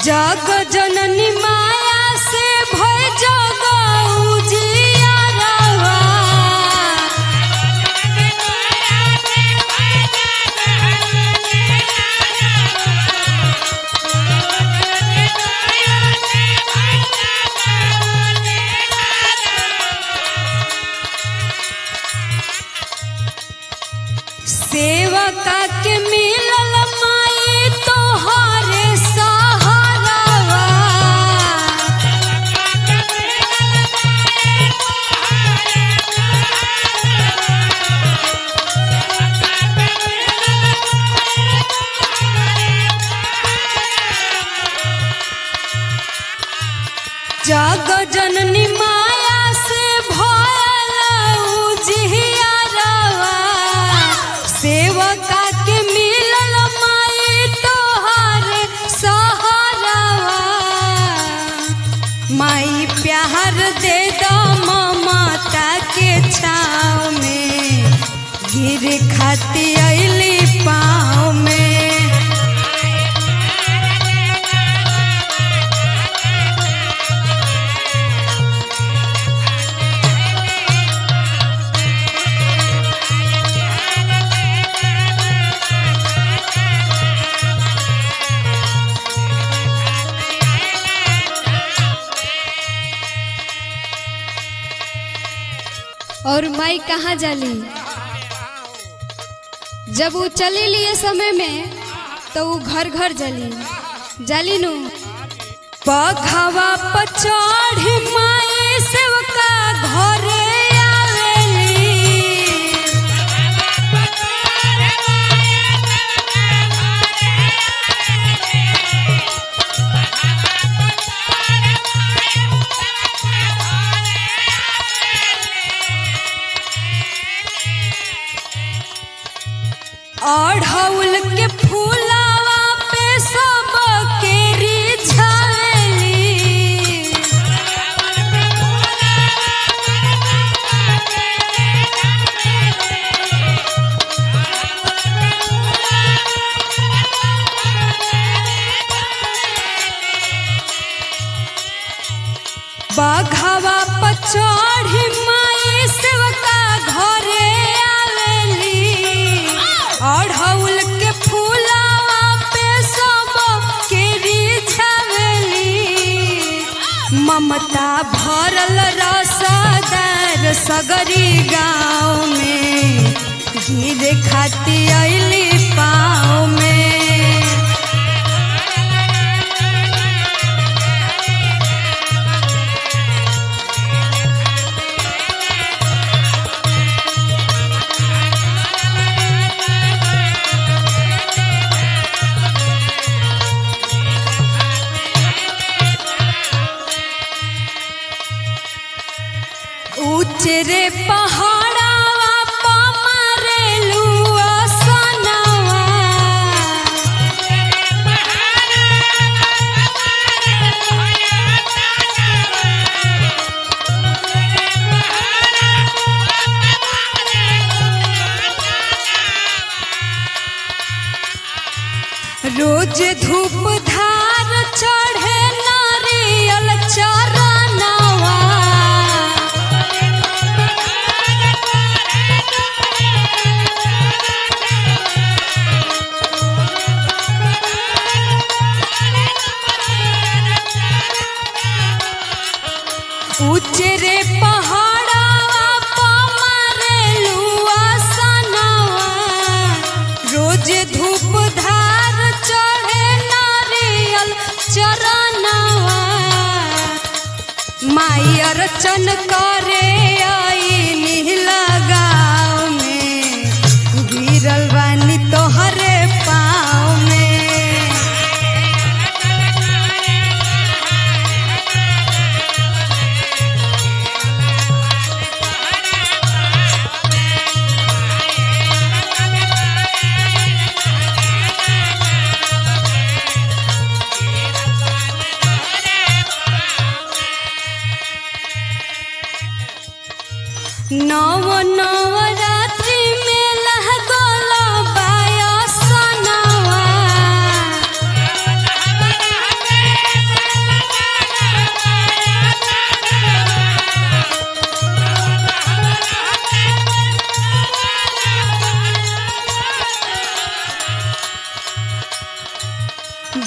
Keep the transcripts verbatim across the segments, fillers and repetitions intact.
जग जननी माया से भय जग उजियारवा सेवका के मिलल माई तोहरे सहारवा जग जननी माया से भयल उजियारवा सेवका के मिलल माई तोहरे सहारवा माई प्यार दे दो ममता के छाँव में गिर खाती अइली पाँव में और माई कहाँ जाली जब वो चली लिए समय में तो वो घर घर जली जाली नु पघवा पर चढ़ी माई सेवका घरे आवेली अढ़ौल के फूलावा पे सब के रिझावेली बघवा पर चढ़ी माई सेवका घरे अढ़ौल के फूलावा पे सब के रिझावेली ममता भरल रसदार सगरी गाँव में गिरे खाती अइली पाँव में रे पहाड़ावा पमरेलू असनवा रोज धूप धार चढ़े नारियल चरणवा उचरे पहाड़ावा पमरेलू असनवा रोज धूप धार चढ़े नारियल चरणवा माई अर्चन करे आई नीला गाँव में गिरल बानी तोहरे पाँव में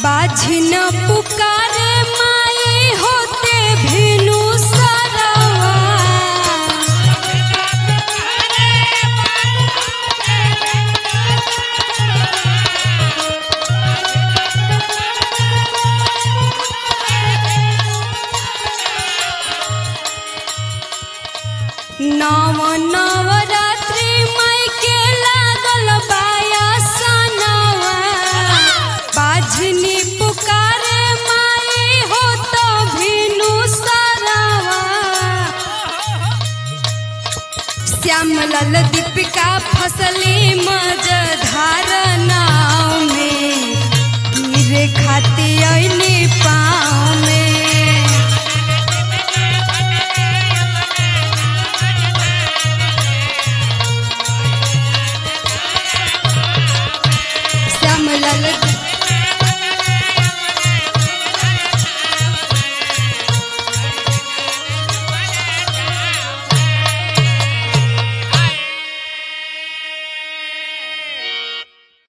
बाझिन पुकारे माई होते भिनु सरवा। नव नवरात्रि माई के लागल बाया सनवा। बाझनी पुकारे माई हो तो भिनु सरवा। श्याम लाल दीपिका फसली मज धारना